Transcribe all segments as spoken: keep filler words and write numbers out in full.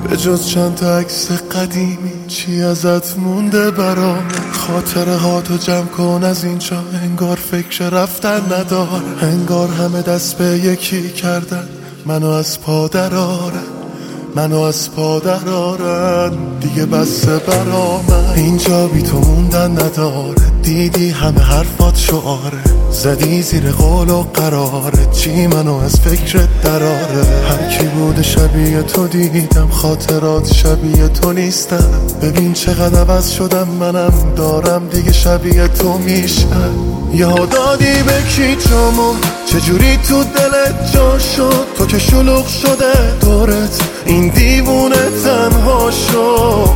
به جز چند تا عکس قدیمی چی ازت مونده برام؟ خاطره ها تو جمع کن از اینجا، انگار فکر رفتن نداره، انگار همه دست به یکی کردن منو از پا درارن، منو از پا درارن دیگه بسه برا من. اینجا بی تو موندن نداره، دیدی همه حرفات شعاره، زدی زیر قول و قراره، چی منو از فکرت دراره. هر کی بوده شبیه تو دیدم، خاطرات شبیه تو نیستم، ببین چقدر عوض شدم، منم دارم دیگه شبیه تو میشم. یادادی به کی جامو چجوری تو دلت جا شد، تو که شلوغ شده دورت این دیوونه تنها شد،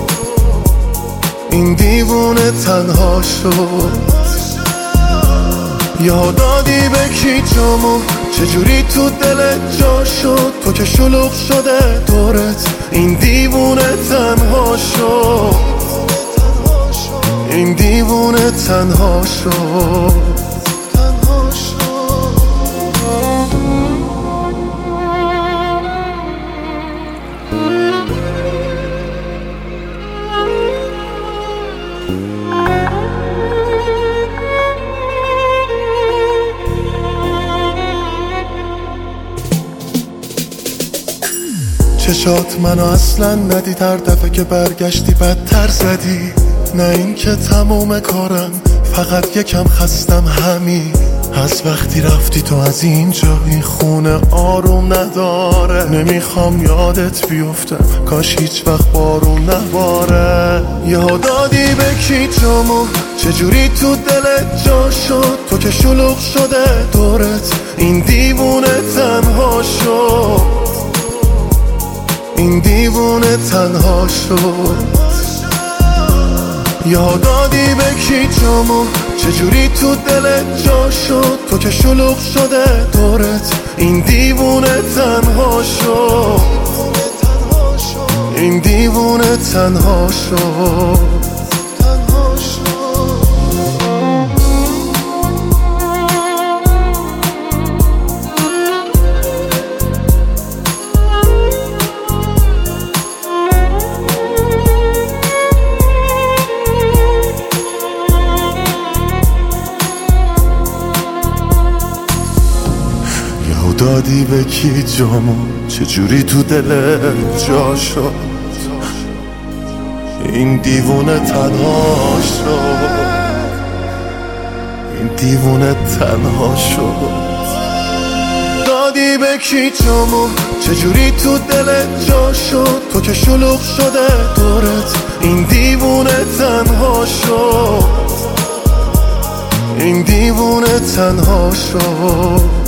این دیوونه تنها شد. یادادی به کی جامو چجوری تو دلت جا شد، تو که شلوغ شده دورت این دیوونه تنها شد، این دیوونه تنها شد. چشات منو اصلا ندید، هر دفعه که برگشتی بدتر زدی. نه این که تموم کارم، فقط یکم خستم همین. از وقتی رفتی تو از اینجا، این خونه آروم نداره، نمیخوام یادت بیفتم، کاش هیچ وقت بارون نباره. یادادی به کی جامو چجوری تو دلت جا شد، تو که شلوغ شده دورت این دیوونه تنها شد، این دیوونه تنها شد. یادادی به کی جامو چجوری تو دلت جا شد، تو که شلوغ شده دورت این دیوونه تنها شد، این دیوونه تنها شد. دادی به کی جامو چجوری تو دلت جا شد، این دیوونه تنها شد، این دیوونه تنها شد. دادی به کی جامو چجوری تو دلت جا شد، تو که شلوغ شده دورت این دیوونه تنها شد، این دیوونه تنها شد.